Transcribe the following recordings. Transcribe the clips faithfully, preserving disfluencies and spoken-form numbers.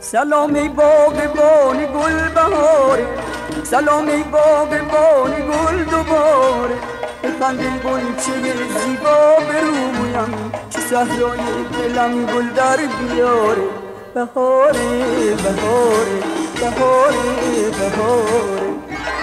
سلامی باغبان گل بهاره، سلامی باغبان گل دوباره، بخندی گلچه زیبا به رویم، که صحرای دلم گل در بیاره. بهاره بهاره بهاره بهاره.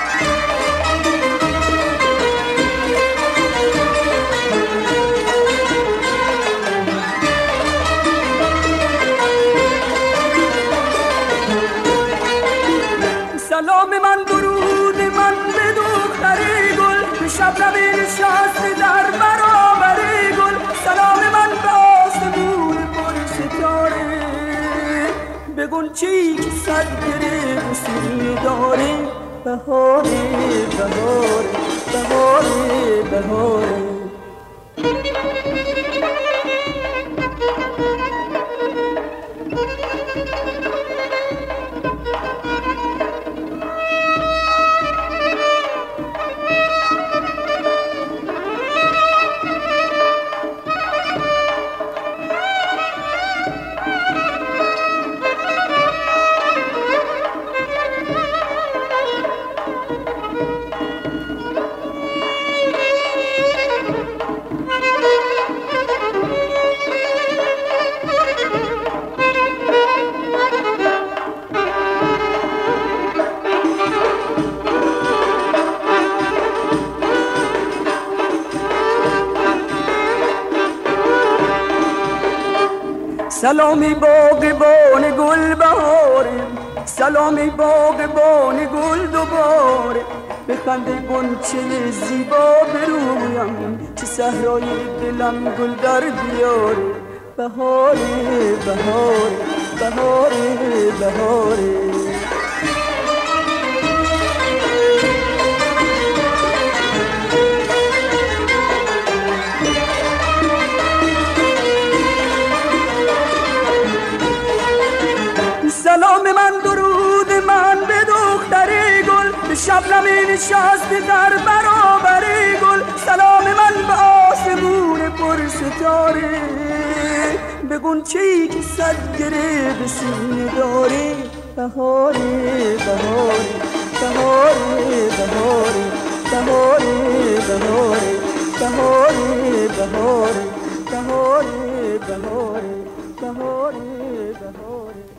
سلام من درود من به دختر گل، به شبنم نشسته در برابر گل. سلام من به آسمون پر ستاره، به گلچه‌ای که صد گره به سینه داره. بهاره بهاره بهاره بهاره. سلامی باغبان گل بهاره، سلامی باغبان گل دوباره، بخنده گلچه زیبا به رویم، که صحرای دلم گل در بیاره. بهاره بهاره بهاره بهاره. سلام من درود من به دختر گل، به شبنم نشسته در برابر گل. سلام من به آسمون پر ستاره، به گلچه‌ای که صد گره به سینه داره. بهاره بهاره بهاره بهاره بهاره بهاره بهاره بهاره بهاره بهاره بهاره بهاره.